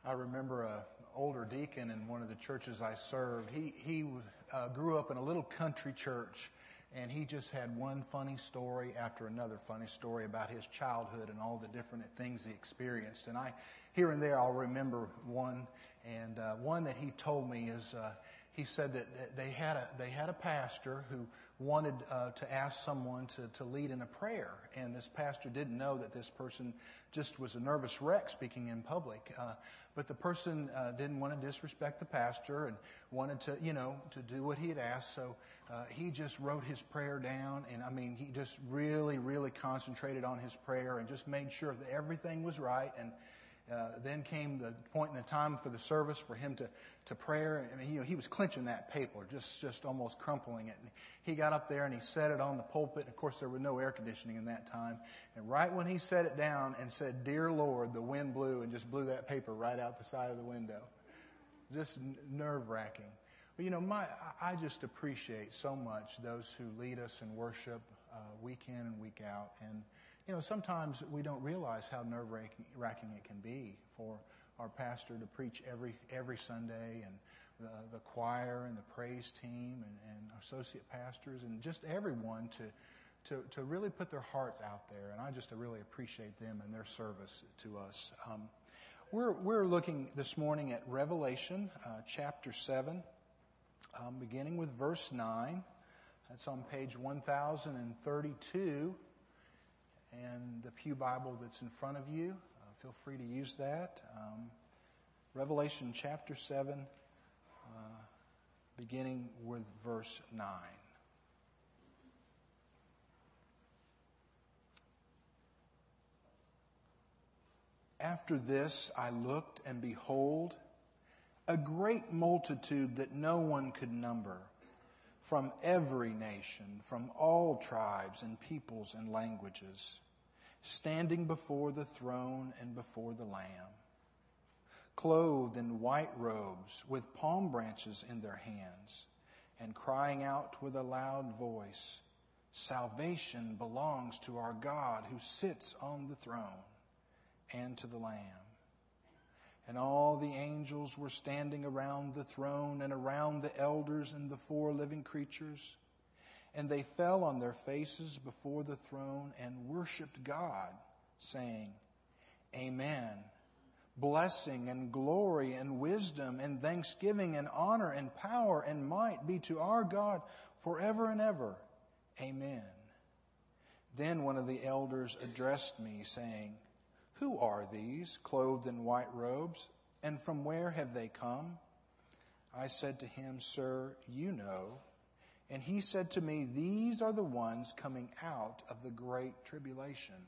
I remember an older deacon in one of the churches I served. He grew up in a little country church, and he just had one funny story after another funny story about his childhood and all the different things he experienced. And here and there, I'll remember one. And one that he told me is he said that they had a pastor who wanted to ask someone to lead in a prayer, and this pastor didn't know that this person just was a nervous wreck speaking in public. But the person didn't want to disrespect the pastor and wanted to do what he had asked. So he just wrote his prayer down, and I mean, he just really concentrated on his prayer and just made sure that everything was right. And then came the point in the time for the service for him to prayer. I mean, he was clenching that paper, just almost crumpling it. And he got up there and he set it on the pulpit. And of course, there was no air conditioning in that time. And right when he set it down and said, "Dear Lord," the wind blew and just blew that paper right out the side of the window. Just nerve-wracking. But I just appreciate so much those who lead us in worship week in and week out. And sometimes we don't realize how nerve-wracking it can be for our pastor to preach every Sunday, and the choir and the praise team and associate pastors and just everyone to really put their hearts out there. And I just really appreciate them and their service to us. We're looking this morning at Revelation chapter 7, beginning with verse 9. That's on page 1032. And the Pew Bible that's in front of you, feel free to use that. Revelation chapter 7, beginning with verse 9. After this I looked, and behold, a great multitude that no one could number, from every nation, from all tribes and peoples and languages, standing before the throne and before the Lamb, clothed in white robes, with palm branches in their hands, and crying out with a loud voice, "Salvation belongs to our God who sits on the throne and to the Lamb." And all the angels were standing around the throne and around the elders and the 4 living creatures. And they fell on their faces before the throne and worshiped God, saying, "Amen. Blessing and glory and wisdom and thanksgiving and honor and power and might be to our God forever and ever. Amen." Then one of the elders addressed me, saying, "Who are these, clothed in white robes, and from where have they come?" I said to him, "Sir, you know." And he said to me, "These are the ones coming out of the great tribulation.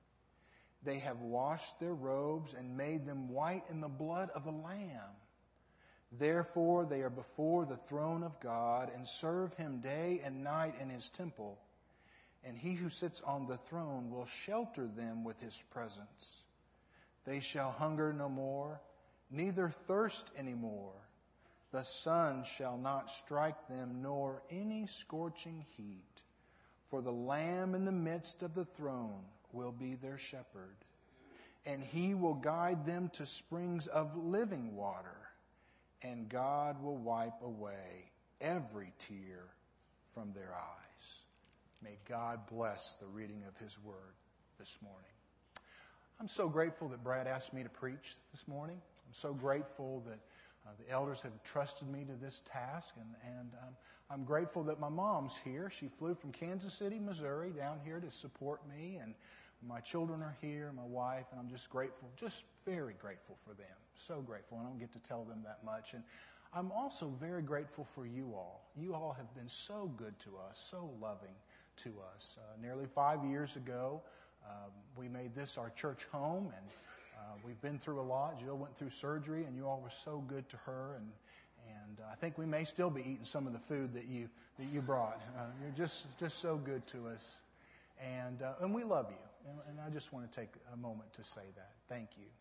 They have washed their robes and made them white in the blood of the Lamb. Therefore they are before the throne of God and serve him day and night in his temple. And he who sits on the throne will shelter them with his presence. They shall hunger no more, neither thirst any more. The sun shall not strike them, nor any scorching heat. For the Lamb in the midst of the throne will be their shepherd. And he will guide them to springs of living water. And God will wipe away every tear from their eyes." May God bless the reading of his word this morning. I'm so grateful that Brad asked me to preach this morning. I'm so grateful that the elders have trusted me to this task. And I'm grateful that my mom's here. She flew from Kansas City, Missouri, down here to support me. And my children are here, my wife, and I'm just grateful, just very grateful for them. So grateful. I don't get to tell them that much. And I'm also very grateful for you all. You all have been so good to us, so loving to us. Nearly 5 years ago, we made this our church home, and we've been through a lot. Jill went through surgery, and you all were so good to her, and I think we may still be eating some of the food that you brought. You're just so good to us, and we love you. And I just want to take a moment to say that. Thank you.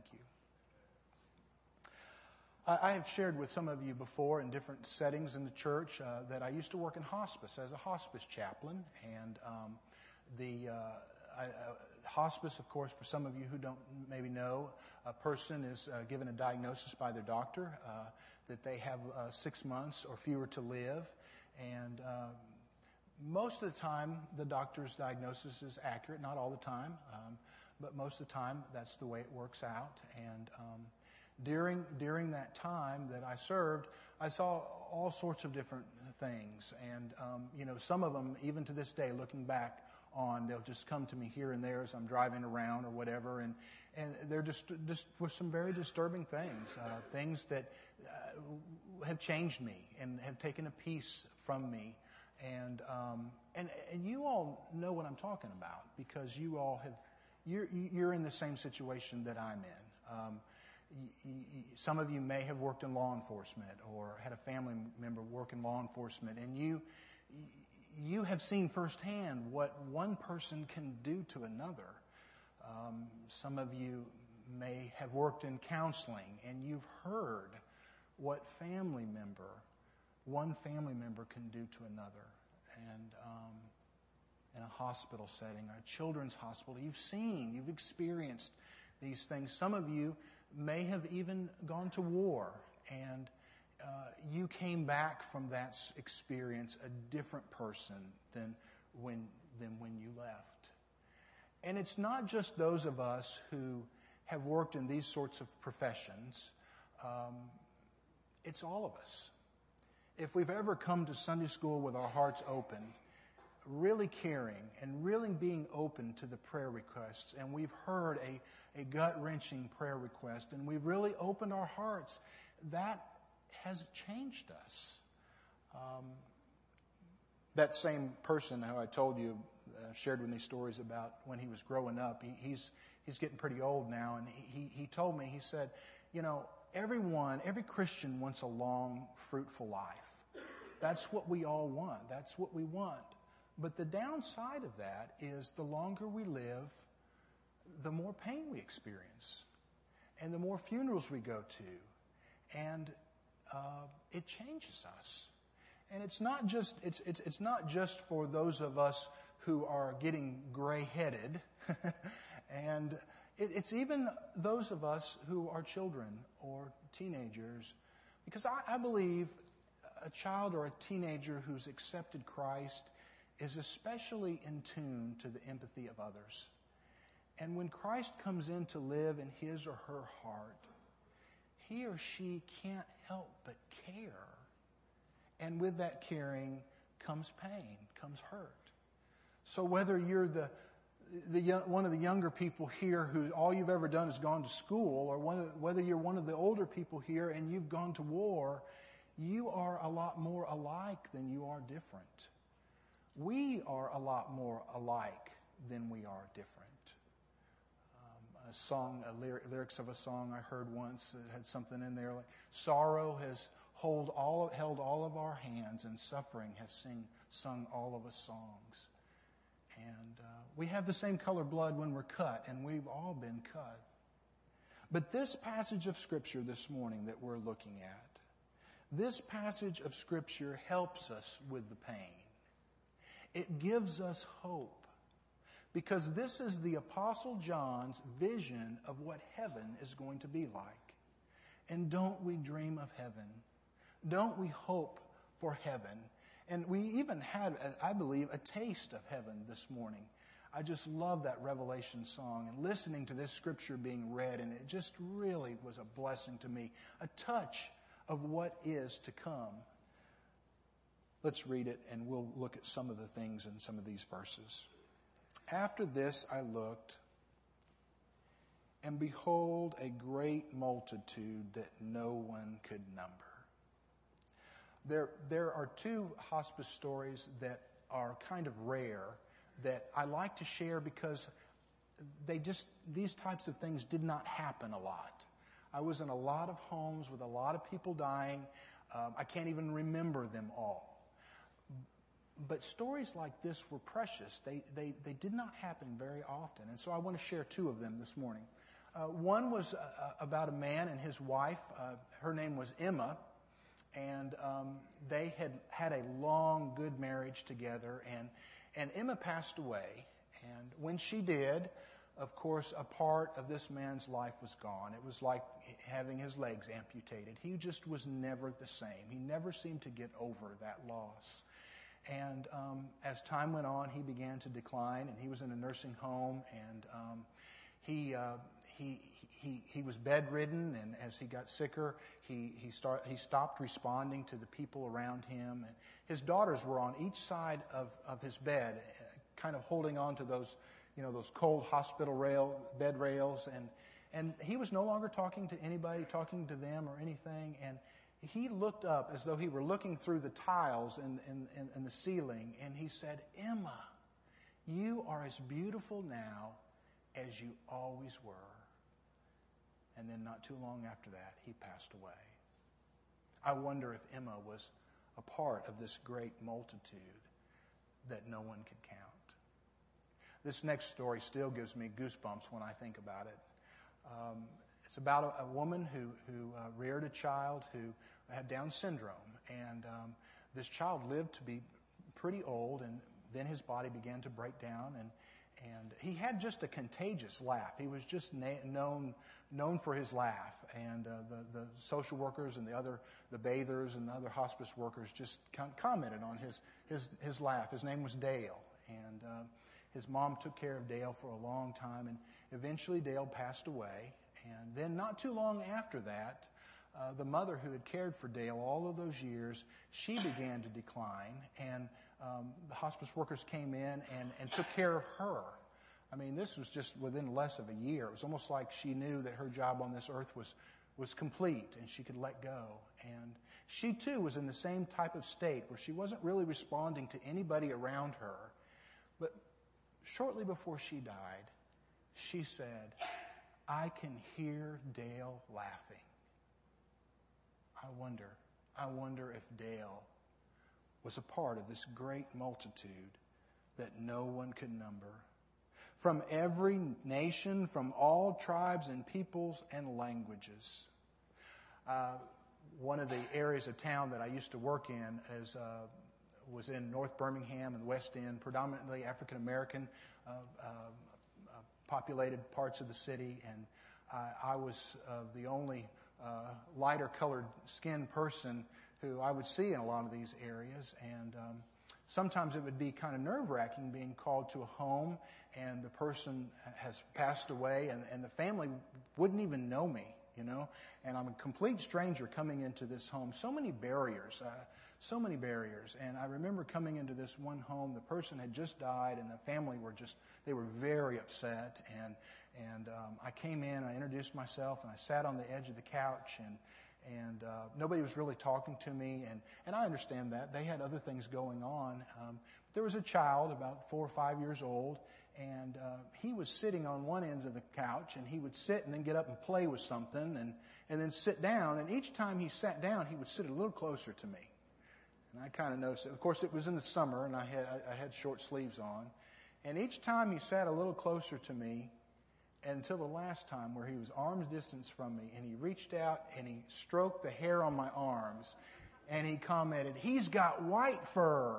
I have shared with some of you before in different settings in the church that I used to work in hospice as a hospice chaplain, and I Hospice, of course, for some of you who don't maybe know, a person is given a diagnosis by their doctor that they have 6 months or fewer to live. And most of the time, the doctor's diagnosis is accurate. Not all the time, but most of the time, that's the way it works out. And during that time that I served, I saw all sorts of different things. And, some of them, even to this day, looking back on, they'll just come to me here and there as I'm driving around or whatever. And they're just for some very disturbing things, things that have changed me and have taken a piece from me. And you all know what I'm talking about because you all you're in the same situation that I'm in. Some of you may have worked in law enforcement or had a family member work in law enforcement, and you have seen firsthand what one person can do to another. Some of you may have worked in counseling, and you've heard what one family member can do to another. And in a hospital setting, a children's hospital, you've experienced these things. Some of you may have even gone to war, and you came back from that experience a different person than when you left. And it's not just those of us who have worked in these sorts of professions. It's all of us. If we've ever come to Sunday school with our hearts open, really caring and really being open to the prayer requests, and we've heard a gut-wrenching prayer request, and we've really opened our hearts, that has changed us. That same person who I told you shared with me stories about when he was growing up. He's getting pretty old now, and he told me, he said, every Christian wants a long, fruitful life. That's what we all want. That's what we want. But the downside of that is the longer we live, the more pain we experience, and the more funerals we go to, and it changes us. And it's not just for those of us who are getting gray-headed, and it's even those of us who are children or teenagers, because I believe a child or a teenager who's accepted Christ is especially in tune to the empathy of others. And when Christ comes in to live in his or her heart, he or she can't help but care. And with that caring comes pain, comes hurt. So whether you're one of the younger people here who all you've ever done is gone to school, or whether you're one of the older people here and you've gone to war, you are a lot more alike than you are different. We are a lot more alike than we are different. Lyrics of a song I heard once had something in there like, sorrow has held all of our hands, and suffering has sung all of us songs. And we have the same color blood when we're cut, and we've all been cut. But this passage of Scripture this morning that we're looking at, this passage of Scripture helps us with the pain. It gives us hope, because this is the Apostle John's vision of what heaven is going to be like. And don't we dream of heaven? Don't we hope for heaven? And we even had, I believe, a taste of heaven this morning. I just love that Revelation song and listening to this Scripture being read, and it just really was a blessing to me, a touch of what is to come. Let's read it, and we'll look at some of the things in some of these verses. After this I looked, and behold, a great multitude that no one could number. There are two hospice stories that are kind of rare that I like to share because these types of things did not happen a lot. I was in a lot of homes with a lot of people dying. I can't even remember them all. But stories like this were precious. They did not happen very often. And so I want to share two of them this morning. One was about a man and his wife. Her name was Emma. And they had a long, good marriage together. And Emma passed away. And when she did, of course, a part of this man's life was gone. It was like having his legs amputated. He just was never the same. He never seemed to get over that loss. And as time went on, he began to decline, and he was in a nursing home, and he was bedridden, and as he got sicker, he stopped responding to the people around him. And his daughters were on each side of his bed, kind of holding on to those cold hospital bed rails, and he was no longer talking to anybody, talking to them or anything, and he looked up as though he were looking through the tiles in the ceiling, and he said, "Emma, you are as beautiful now as you always were." And then not too long after that, he passed away. I wonder if Emma was a part of this great multitude that no one could count. This next story still gives me goosebumps when I think about it. It's about a woman who reared a child who had Down syndrome. And this child lived to be pretty old, and then his body began to break down. And he had just a contagious laugh. He was just known for his laugh. And the social workers and the bathers and the other hospice workers just commented on his laugh. His name was Dale. And his mom took care of Dale for a long time. And eventually Dale passed away. And then not too long after that, the mother who had cared for Dale all of those years, she began to decline. And the hospice workers came in and took care of her. I mean, this was just within less of a year. It was almost like she knew that her job on this earth was complete and she could let go. And she too was in the same type of state where she wasn't really responding to anybody around her. But shortly before she died, she said, "I can hear Dale laughing." I wonder if Dale was a part of this great multitude that no one could number. From every nation, from all tribes and peoples and languages. One of the areas of town that I used to work in was in North Birmingham and the West End, predominantly African American populated parts of the city, and I was the only lighter colored skinned person who I would see in a lot of these areas. And sometimes it would be kind of nerve-wracking being called to a home and the person has passed away and the family wouldn't even know me, and I'm a complete stranger coming into this home. So many barriers. And I remember coming into this one home, the person had just died and the family they were very upset. And I came in, I introduced myself, and I sat on the edge of the couch, and nobody was really talking to me, and I understand that. They had other things going on. There was a child about 4 or 5 years old, and he was sitting on one end of the couch, and he would sit and then get up and play with something, and then sit down, and each time he sat down, he would sit a little closer to me. And I kind of noticed it. Of course, it was in the summer, and I had short sleeves on, and each time he sat a little closer to me, until the last time where he was arm's distance from me, and he reached out and he stroked the hair on my arms, and he commented, "He's got white fur."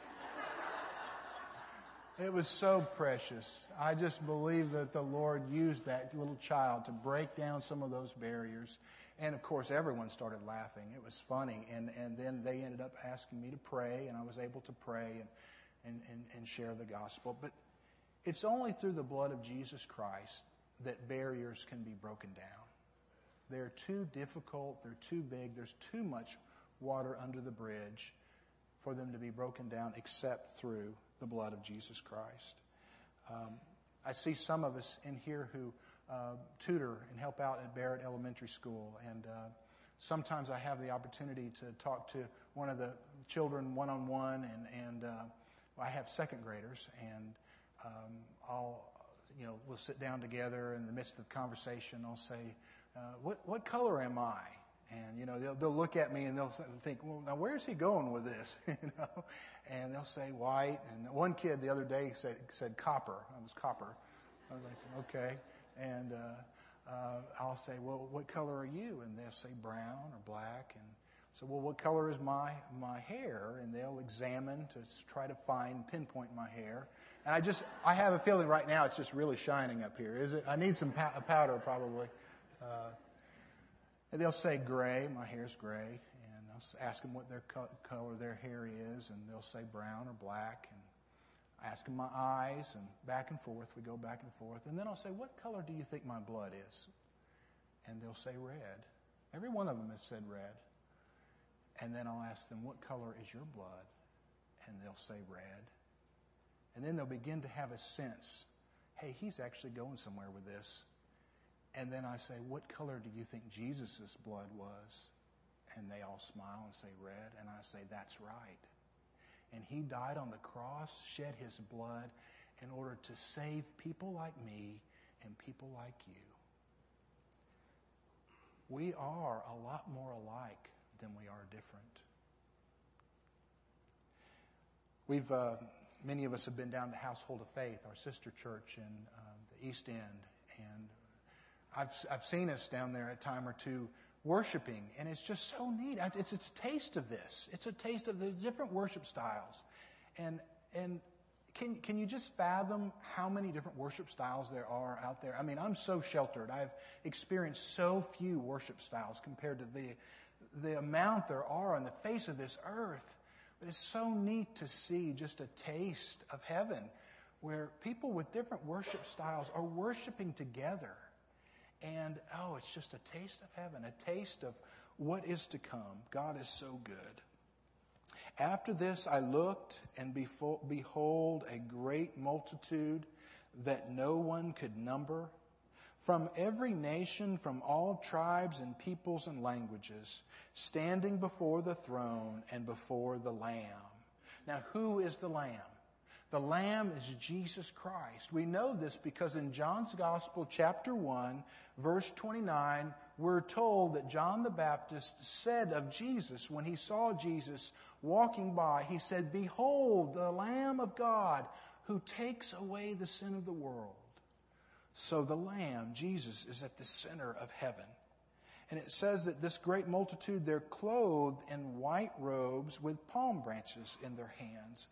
It was so precious. I just believe that the Lord used that little child to break down some of those barriers. And of course, everyone started laughing. It was funny. And then they ended up asking me to pray, and I was able to pray and share the gospel. But it's only through the blood of Jesus Christ that barriers can be broken down. They're too difficult, they're too big, there's too much water under the bridge for them to be broken down except through the blood of Jesus Christ. I see some of us in here who tutor and help out at Barrett Elementary School, and sometimes I have the opportunity to talk to one of the children one-on-one, and I have second graders, and we'll sit down together in the midst of the conversation. I'll say, what color am I? And, they'll look at me and they'll think, well, now where's he going with this? And they'll say white. And one kid the other day said copper. I was copper. I was like, okay. And I'll say, well, what color are you? And they'll say brown or black. And so, well, what color is my hair? And they'll examine to try to pinpoint my hair. And I have a feeling right now it's just really shining up here. Is it? I need some powder probably. And they'll say gray. My hair's gray. And I'll ask them what their color their hair is, and they'll say brown or black. And I ask them my eyes, and back and forth. We go back and forth. And then I'll say, what color do you think my blood is? And they'll say red. Every one of them has said red. And then I'll ask them, what color is your blood? And they'll say red. And then they'll begin to have a sense, hey, he's actually going somewhere with this. And then I say, what color do you think Jesus' blood was? And they all smile and say red. And I say, that's right. And he died on the cross, shed his blood in order to save people like me and people like you. We are a lot more alike than we are different. Many of us have been down to Household of Faith, our sister church in the East End, and I've seen us down there a time or two worshiping, and it's just so neat. It's a taste of this. It's a taste of the different worship styles, and can you just fathom how many different worship styles there are out there? I mean, I'm so sheltered. I've experienced so few worship styles compared to the amount there are on the face of this earth. But it's so neat to see just a taste of heaven where people with different worship styles are worshiping together. And, it's just a taste of heaven, a taste of what is to come. God is so good. After this I looked, and behold, a great multitude that no one could number, from every nation, from all tribes and peoples and languages, standing before the throne and before the Lamb. Now, who is the Lamb? The Lamb is Jesus Christ. We know this because in John's Gospel, chapter 1, verse 29, we're told that John the Baptist said of Jesus, when he saw Jesus walking by, he said, "Behold, the Lamb of God who takes away the sin of the world." So the Lamb, Jesus, is at the center of heaven. And it says that this great multitude, they're clothed in white robes with palm branches in their hands.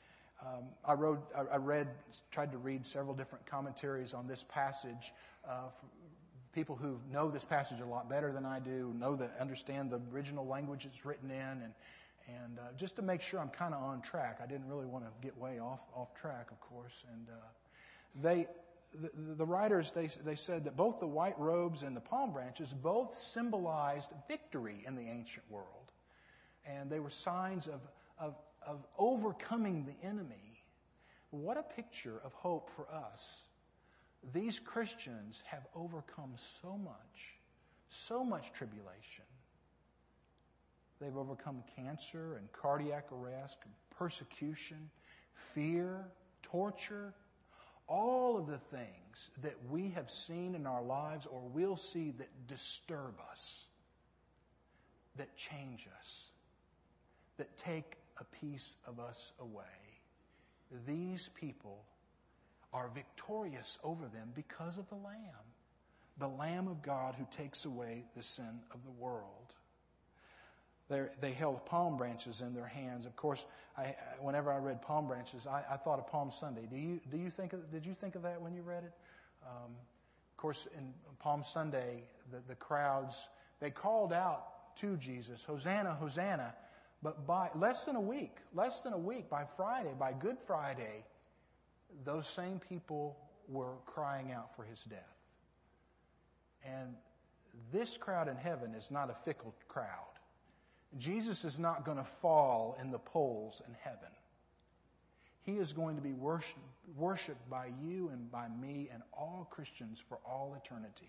I tried to read several different commentaries on this passage. People who know this passage a lot better than I do, understand the original language it's written in, and just to make sure I'm kind of on track. I didn't really want to get way off track, of course. And the writers, they said that both the white robes and the palm branches both symbolized victory in the ancient world. And they were signs of overcoming the enemy. What a picture of hope for us. These Christians have overcome so much tribulation. They've overcome cancer and cardiac arrest, persecution, fear, torture, all of the things that we have seen in our lives or will see that disturb us, that change us, that take a piece of us away. These people are victorious over them because of the Lamb of God who takes away the sin of the world. They held palm branches in their hands. Of course, whenever I read palm branches, I thought of Palm Sunday. Did you think of that when you read it? Of course, in Palm Sunday, the crowds, they called out to Jesus, "Hosanna, Hosanna." But by less than a week, by Friday, by Good Friday, those same people were crying out for his death. And this crowd in heaven is not a fickle crowd. Jesus is not going to fall in the polls in heaven. He is going to be worshiped by you and by me and all Christians for all eternity.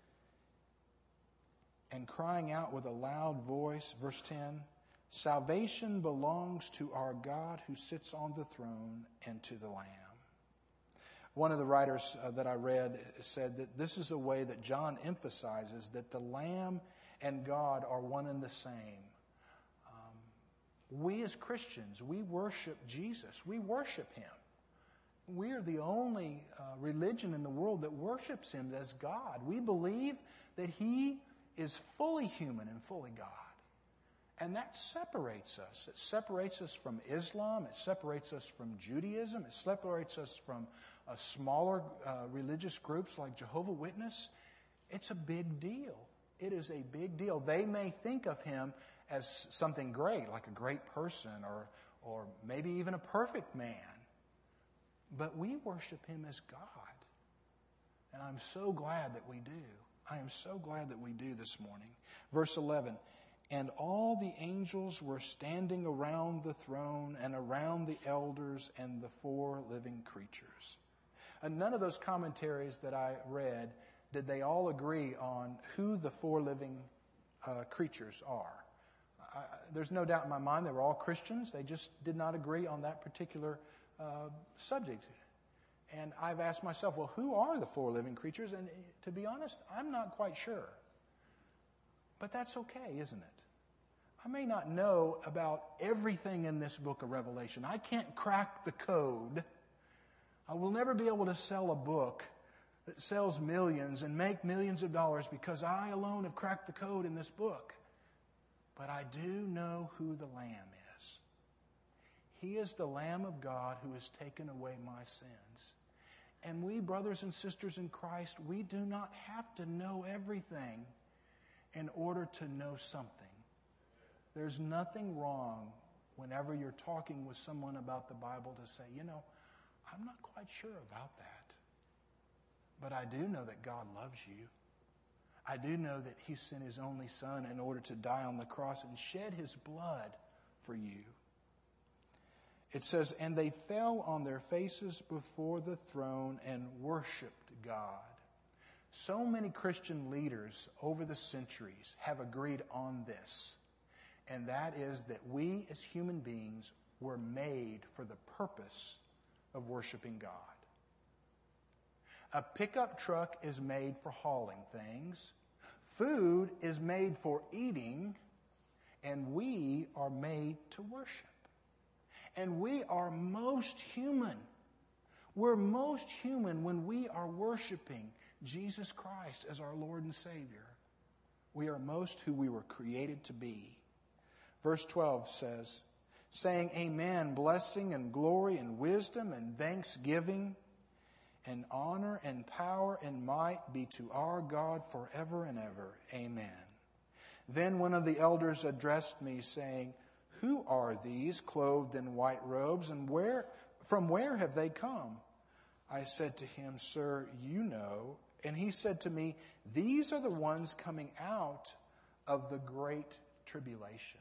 And crying out with a loud voice, verse 10, "Salvation belongs to our God who sits on the throne and to the Lamb." One of the writers that I read said that this is a way that John emphasizes that the Lamb and God are one and the same. We as Christians, we worship Jesus. We worship him. We are the only religion in the world that worships him as God. We believe that he is fully human and fully God. And that separates us. It separates us from Islam. It separates us from Judaism. It separates us from smaller religious groups like Jehovah's Witness. It's a big deal. It is a big deal. They may think of him as something great, like a great person or maybe even a perfect man. But we worship him as God. And I'm so glad that we do. I am so glad that we do this morning. Verse 11, and all the angels were standing around the throne and around the elders and the 4 living creatures. And none of those commentaries that I read, did they all agree on who the 4 living creatures are. There's no doubt in my mind they were all Christians. They just did not agree on that particular subject. And I've asked myself, well, who are the 4 living creatures? And to be honest, I'm not quite sure. But that's okay, isn't it? I may not know about everything in this book of Revelation. I can't crack the code. I will never be able to sell a book that sells millions and make millions of dollars because I alone have cracked the code in this book. But I do know who the Lamb is. He is the Lamb of God who has taken away my sins. And we, brothers and sisters in Christ, we do not have to know everything in order to know something. There's nothing wrong whenever you're talking with someone about the Bible to say, I'm not quite sure about that. But I do know that God loves you. I do know that he sent his only Son in order to die on the cross and shed his blood for you. It says, and they fell on their faces before the throne and worshiped God. So many Christian leaders over the centuries have agreed on this. And that is that we as human beings were made for the purpose of worshiping God. A pickup truck is made for hauling things. Food is made for eating. And we are made to worship. And we are most human. We're most human when we are worshiping Jesus Christ as our Lord and Savior. We are most who we were created to be. Verse 12 says, saying, amen, blessing and glory and wisdom and thanksgiving and honor and power and might be to our God forever and ever. Amen. Then one of the elders addressed me, saying, who are these clothed in white robes, and from where have they come? I said to him, sir, you know. And he said to me, these are the ones coming out of the great tribulation.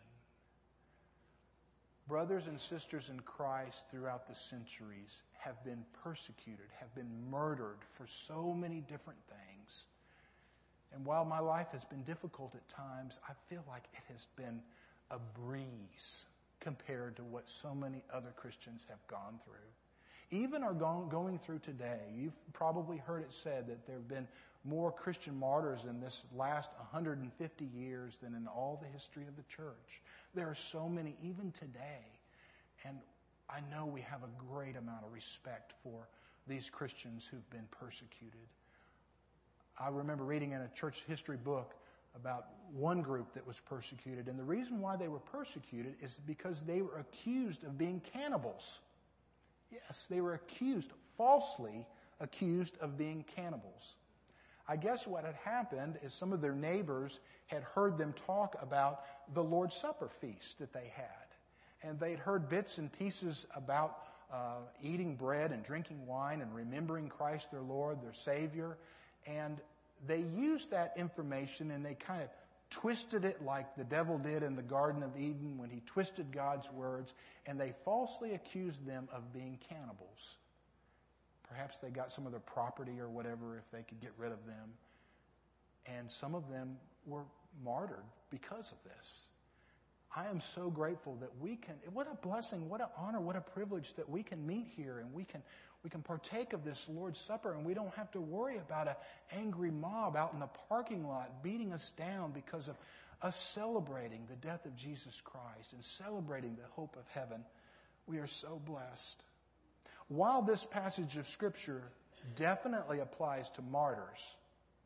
Brothers and sisters in Christ throughout the centuries have been persecuted, have been murdered for so many different things. And while my life has been difficult at times, I feel like it has been a breeze compared to what so many other Christians have gone through. Even are going through today. You've probably heard it said that there have been more Christian martyrs in this last 150 years than in all the history of the church. There are so many even today. And I know we have a great amount of respect for these Christians who've been persecuted. I remember reading in a church history book about one group that was persecuted. And the reason why they were persecuted is because they were accused of being cannibals. Yes, they were falsely accused of being cannibals. I guess what had happened is some of their neighbors had heard them talk about the Lord's Supper feast that they had. And they'd heard bits and pieces about eating bread and drinking wine and remembering Christ their Lord, their Savior. And they used that information and they kind of twisted it like the devil did in the Garden of Eden when he twisted God's words, and they falsely accused them of being cannibals. Perhaps they got some of their property or whatever if they could get rid of them. And some of them were martyred because of this. I am so grateful that we can, what a blessing, what an honor, what a privilege that we can meet here and we can partake of this Lord's Supper, and we don't have to worry about an angry mob out in the parking lot beating us down because of us celebrating the death of Jesus Christ and celebrating the hope of heaven. We are so blessed. While this passage of Scripture definitely applies to martyrs,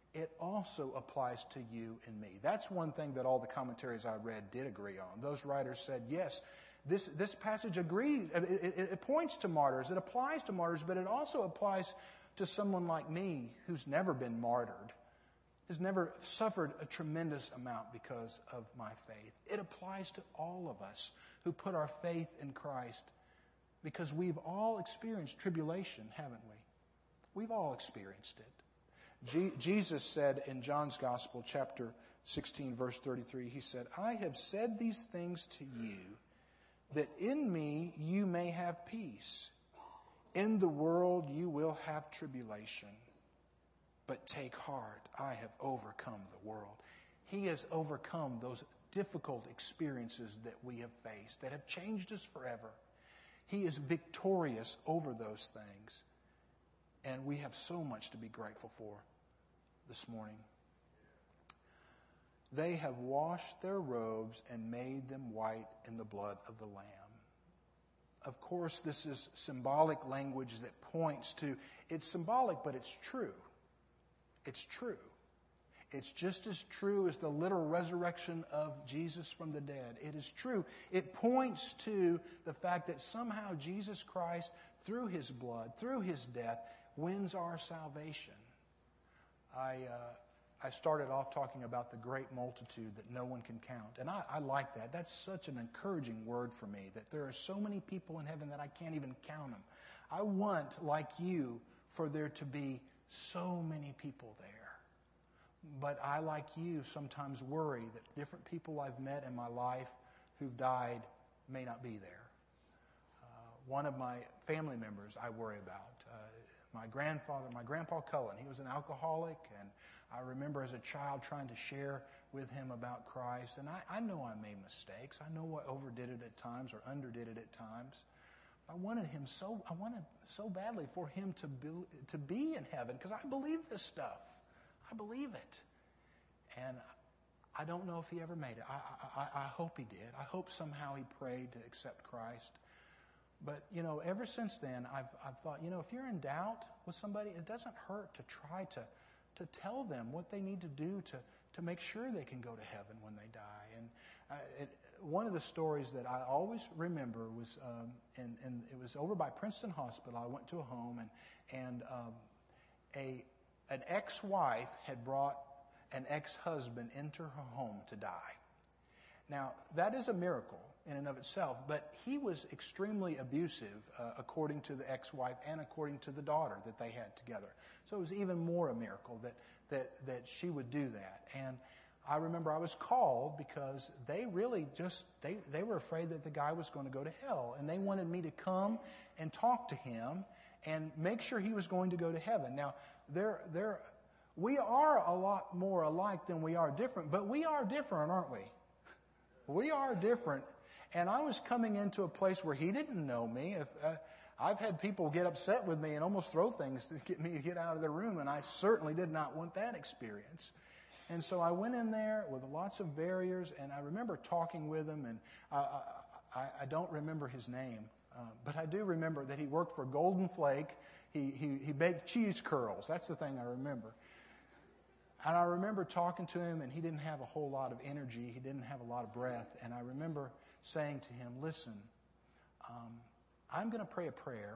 it also applies to you and me. That's one thing that all the commentaries I read did agree on. Those writers said, yes, this passage agrees. It points to martyrs. It applies to martyrs, but it also applies to someone like me who's never been martyred, has never suffered a tremendous amount because of my faith. It applies to all of us who put our faith in Christ, because we've all experienced tribulation, haven't we? We've all experienced it. Jesus said in John's Gospel, chapter 16, verse 33, he said, I have said these things to you, that in me you may have peace. In the world you will have tribulation. But take heart, I have overcome the world. He has overcome those difficult experiences that we have faced, that have changed us forever. He is victorious over those things. And we have so much to be grateful for this morning. They have washed their robes and made them white in the blood of the Lamb. Of course, this is symbolic language that points to, it's symbolic, but it's true. It's true. It's just as true as the literal resurrection of Jesus from the dead. It is true. It points to the fact that somehow Jesus Christ, through His blood, through His death, wins our salvation. I started off talking about the great multitude that no one can count. And I like that. That's such an encouraging word for me, that there are so many people in heaven that I can't even count them. I want, like you, for there to be so many people there. But I, like you, sometimes worry that different people I've met in my life who've died may not be there. One of my family members I worry about, my Grandpa Cullen. He was an alcoholic, and I remember as a child trying to share with him about Christ. And I know I made mistakes. I know I overdid it at times or underdid it at times. I wanted so badly for him to be in heaven, because I believe this stuff. I believe it. And I don't know if he ever made it. I hope he did. I hope somehow he prayed to accept Christ. But, ever since then, I've thought, if you're in doubt with somebody, it doesn't hurt to try to tell them what they need to do to make sure they can go to heaven when they die. And one of the stories that I always remember was, and it was over by Princeton Hospital. I went to a home, and an ex-wife had brought an ex-husband into her home to die. Now, that is a miracle in and of itself, but he was extremely abusive, according to the ex-wife and according to the daughter that they had together. So it was even more a miracle that she would do that. And I remember I was called because they really they were afraid that the guy was going to go to hell, and they wanted me to come and talk to him and make sure he was going to go to heaven. Now, we are a lot more alike than we are different, but we are different, aren't we? We are different. And I was coming into a place where he didn't know me. I've had people get upset with me and almost throw things to get me to get out of the room, and I certainly did not want that experience. And so I went in there with lots of barriers, and I remember talking with him, and I don't remember his name, but I do remember that he worked for Golden Flake. He baked cheese curls. That's the thing I remember. And I remember talking to him, and he didn't have a whole lot of energy. He didn't have a lot of breath. And I remember saying to him, listen, I'm going to pray a prayer,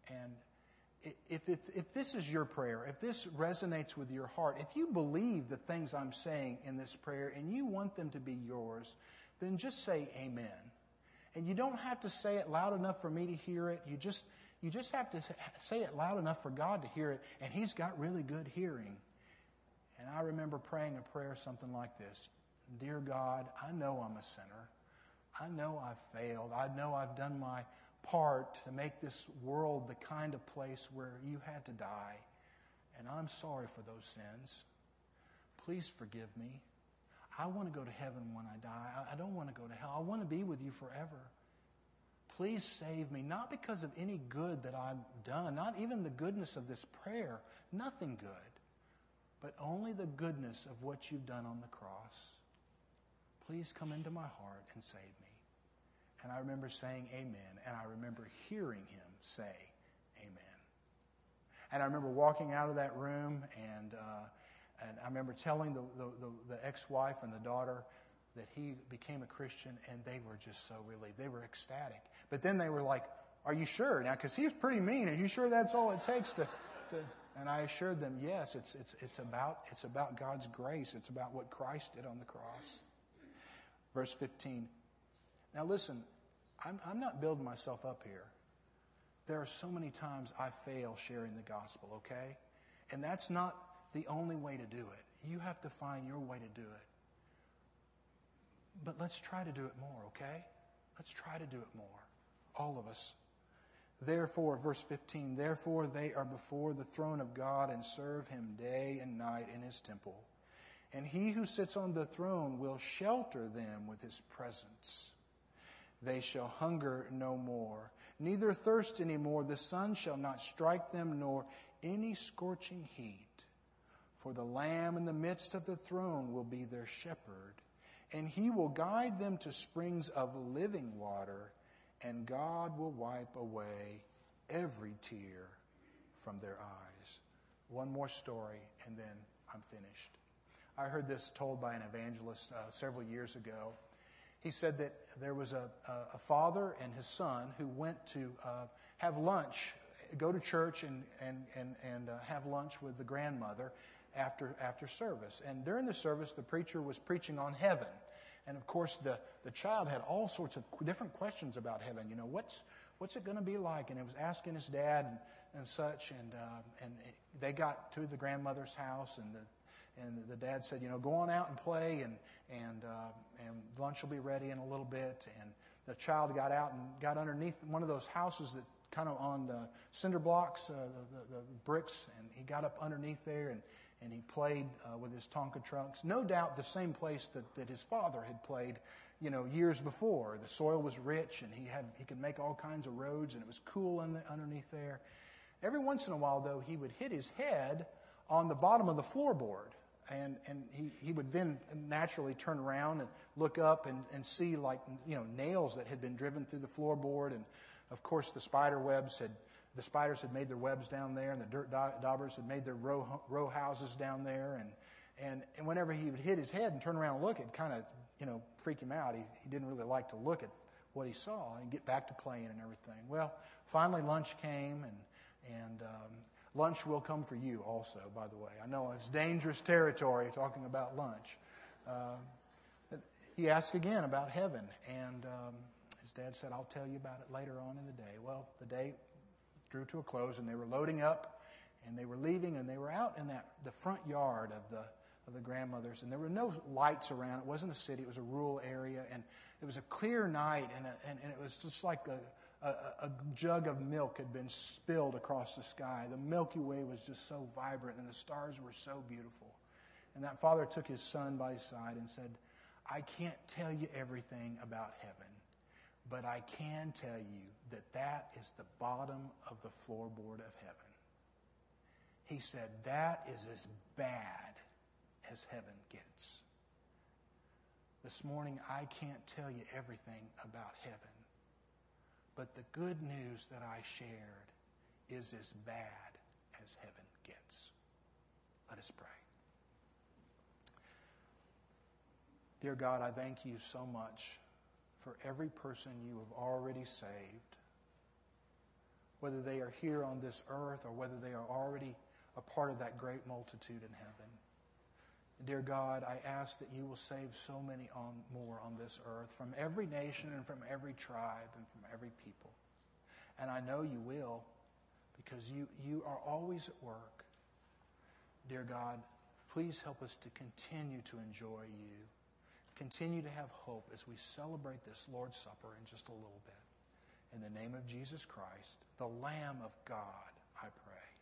and if this is your prayer, if this resonates with your heart, if you believe the things I'm saying in this prayer and you want them to be yours, then just say amen. And you don't have to say it loud enough for me to hear it. You just have to say it loud enough for God to hear it, and He's got really good hearing. And I remember praying a prayer something like this. Dear God, I know I'm a sinner. I know I've failed. I know I've done my part to make this world the kind of place where you had to die. And I'm sorry for those sins. Please forgive me. I want to go to heaven when I die. I don't want to go to hell. I want to be with you forever. Please save me, not because of any good that I've done, not even the goodness of this prayer, nothing good, but only the goodness of what you've done on the cross. Please come into my heart and save me. And I remember saying amen, and I remember hearing him say amen. And I remember walking out of that room, and And I remember telling the ex-wife and the daughter that he became a Christian, and they were just so relieved. They were ecstatic. But then they were like, "Are you sure?" Now, because he was pretty mean. Are you sure that's all it takes to? And I assured them, yes, it's about God's grace. It's about what Christ did on the cross. Verse 15. Now listen, I'm not building myself up here. There are so many times I fail sharing the gospel, okay? And that's not the only way to do it. You have to find your way to do it. But let's try to do it more, okay? Let's try to do it more. All of us. Therefore, verse 15, therefore they are before the throne of God and serve him day and night in his temple. And he who sits on the throne will shelter them with his presence. They shall hunger no more, neither thirst any more. The sun shall not strike them, nor any scorching heat. For the Lamb in the midst of the throne will be their shepherd, and he will guide them to springs of living water, and God will wipe away every tear from their eyes. One more story, and then I'm finished. I heard this told by an evangelist several years ago. He said that there was a father and his son who went to have lunch, go to church and have lunch with the grandmother after service. And during the service, the preacher was preaching on heaven. And of course, the child had all sorts of different questions about heaven. You know, what's it going to be like? And it was asking his dad and such. And they got to the grandmother's house, and the dad said, you know, go on out and play, and lunch will be ready in a little bit. And the child got out and got underneath one of those houses that kind of on the cinder blocks, the bricks, and he got up underneath there and he played with his Tonka trucks. No doubt the same place that his father had played, you know, years before. The soil was rich, and he could make all kinds of roads, and it was cool underneath there. Every once in a while, though, he would hit his head on the bottom of the floorboard. And he would then naturally turn around and look up and see, like, you know, nails that had been driven through the floorboard. And of course, the spiders had made their webs down there, and the dirt daubers had made their row houses down there. And whenever he would hit his head and turn around and look, it kind of, you know, freak him out. He didn't really like to look at what he saw and get back to playing and everything. Well, finally lunch came, and lunch will come for you also, by the way. I know it's dangerous territory talking about lunch. He asked again about heaven, and his dad said, I'll tell you about it later on in the day. Well, the day drew to a close, and they were loading up, and they were leaving, and they were out in the front yard of the grandmother's, and there were no lights around. It wasn't a city. It was a rural area, and it was a clear night, and it was just like a jug of milk had been spilled across the sky. The Milky Way was just so vibrant, and the stars were so beautiful. And that father took his son by his side and said, I can't tell you everything about heaven, but I can tell you that is the bottom of the floorboard of heaven. He said, that is as bad as heaven gets. This morning, I can't tell you everything about heaven, but the good news that I shared is as bad as heaven gets. Let us pray. Dear God, I thank you so much for every person you have already saved, whether they are here on this earth or whether they are already a part of that great multitude in heaven. Dear God, I ask that you will save so many more on this earth, from every nation and from every tribe and from every people. And I know you will, because you are always at work. Dear God, please help us to continue to enjoy you, continue to have hope as we celebrate this Lord's Supper in just a little bit. In the name of Jesus Christ, the Lamb of God, I pray.